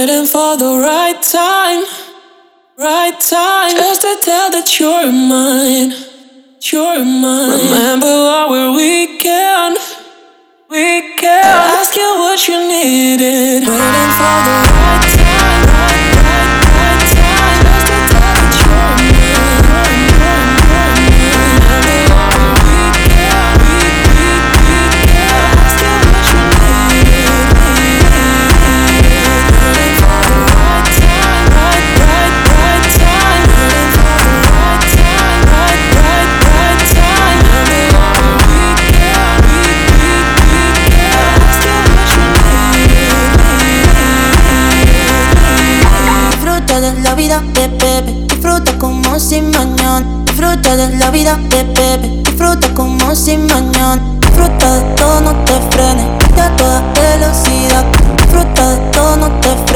waiting for the right time, right time, just to tell that you're mine, you're mine. Remember our weekend, ask you what you needed. Waiting for the right time, right time, just to tell that you're mine, Remember our weekend, ask you what you needed. Waiting for the right time, right time, waiting for the right time, right time. Remember our weekend, ask you what you needed. Disfruta de la vida, bebé, disfruta como si mañana. Disfruta de la vida, bebé, disfruta como si mañana. Disfruta de todo, no te frenes, de toda velocidad. Disfruta de todo, no te frenes.